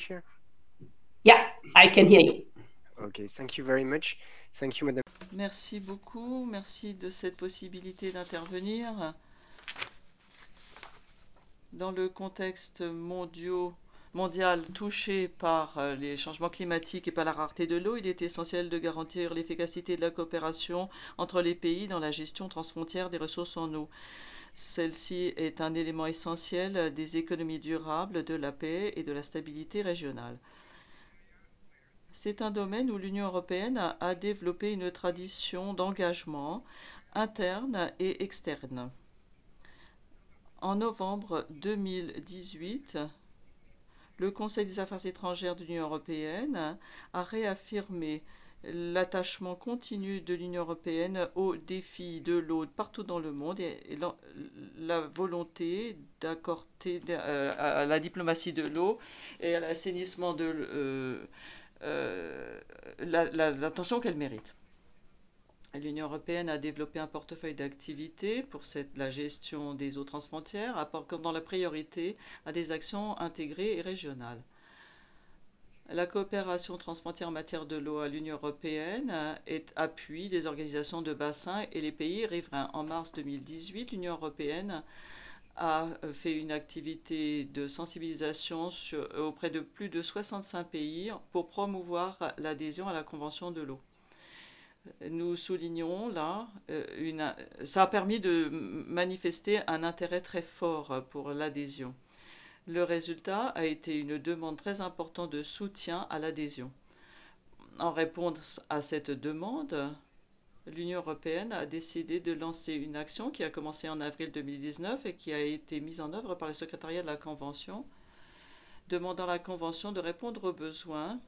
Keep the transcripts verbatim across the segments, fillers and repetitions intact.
hear? Yeah, I can hear you. Okay, thank you very much. Thank you, Madame. Merci beaucoup, merci de cette possibilité d'intervenir. Dans le contexte mondiaux- mondial touché par euh, les changements climatiques et par la rareté de l'eau, il est essentiel de garantir l'efficacité de la coopération entre les pays dans la gestion transfrontière des ressources en eau. Celle-ci est un élément essentiel des économies durables, de la paix et de la stabilité régionale. C'est un domaine où l'Union européenne a, a développé une tradition d'engagement interne et externe. En novembre deux mille dix-huit, le Conseil des affaires étrangères de l'Union européenne a réaffirmé l'attachement continu de l'Union européenne aux défis de l'eau partout dans le monde et la, la volonté d'accorder euh, à la diplomatie de l'eau et à l'assainissement de euh, euh, l'attention qu'elle mérite. L'Union européenne a développé un portefeuille d'activités pour cette, la gestion des eaux transfrontières, accordant la priorité à des actions intégrées et régionales. La coopération transfrontière en matière de l'eau à l'Union européenne est, appuie les organisations de bassin et les pays riverains. En mars deux mille dix-huit, l'Union européenne a fait une activité de sensibilisation sur, auprès de plus de soixante-cinq pays pour promouvoir l'adhésion à la Convention de l'eau. Nous soulignons là, euh, une, ça a permis de manifester un intérêt très fort pour l'adhésion. Le résultat a été une demande très importante de soutien à l'adhésion. En réponse à cette demande, l'Union européenne a décidé de lancer une action qui a commencé en avril deux mille dix-neuf et qui a été mise en œuvre par le secrétariat de la Convention, demandant à la Convention de répondre aux besoins.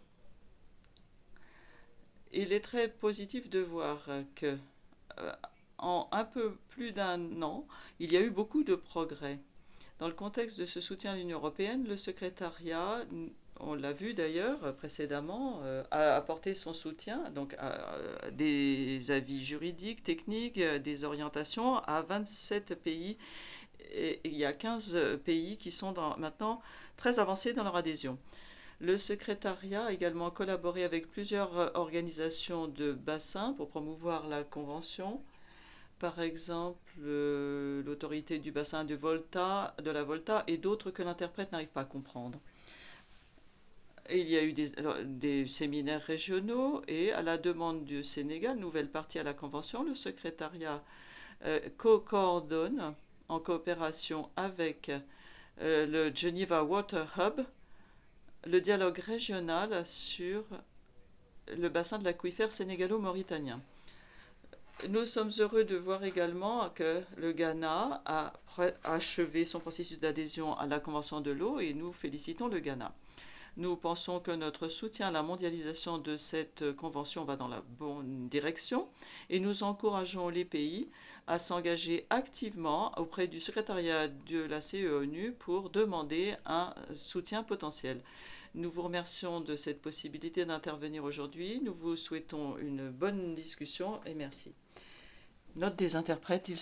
Il est très positif de voir que euh, en un peu plus d'un an, il y a eu beaucoup de progrès. Dans le contexte de ce soutien à l'Union européenne, le secrétariat, on l'a vu d'ailleurs précédemment, euh, a apporté son soutien, donc à, à des avis juridiques, techniques, des orientations à vingt-sept pays. Et il y a quinze pays qui sont dans, maintenant très avancés dans leur adhésion. Le secrétariat a également collaboré avec plusieurs organisations de bassin pour promouvoir la convention. Par exemple, euh, l'autorité du bassin de Volta, de la Volta et d'autres que l'interprète n'arrive pas à comprendre. Et il y a eu des, des séminaires régionaux et à la demande du Sénégal, nouvelle partie à la Convention, le secrétariat euh, co-coordonne en coopération avec euh, le Geneva Water Hub le dialogue régional sur le bassin de l'aquifère sénégalo-mauritanien. Nous sommes heureux de voir également que le Ghana a achevé son processus d'adhésion à la Convention de l'eau et nous félicitons le Ghana. Nous pensons que notre soutien à la mondialisation de cette convention va dans la bonne direction et nous encourageons les pays à s'engager activement auprès du secrétariat de la C E O N U pour demander un soutien potentiel. Nous vous remercions de cette possibilité d'intervenir aujourd'hui. Nous vous souhaitons une bonne discussion et merci. Note des interprètes, ils